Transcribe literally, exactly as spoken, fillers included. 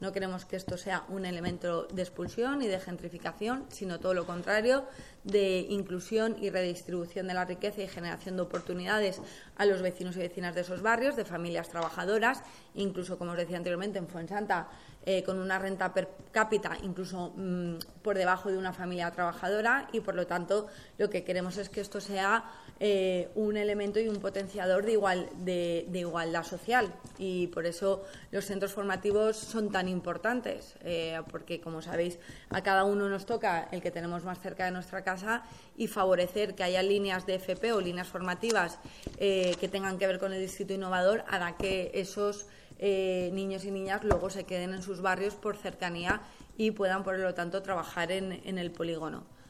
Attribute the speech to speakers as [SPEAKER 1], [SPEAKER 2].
[SPEAKER 1] No queremos que esto sea un elemento de expulsión y de gentrificación, sino todo lo contrario, de inclusión y redistribución de la riqueza y generación de oportunidades a los vecinos y vecinas de esos barrios, de familias trabajadoras, incluso, como os decía anteriormente, en Fuensanta, eh, con una renta per cápita incluso mmm, por debajo de una familia trabajadora, y por lo tanto lo que queremos es que esto sea eh, un elemento y un potenciador de, igual, de, de igualdad social, y por eso los centros formativos son tan importantes, eh, porque, como sabéis, a cada uno nos toca el que tenemos más cerca de nuestra casa, y favorecer que haya líneas de F P o líneas formativas eh, que tengan que ver con el distrito innovador hará que esos eh, niños y niñas luego se queden en sus barrios por cercanía y puedan, por lo tanto, trabajar en, en el polígono.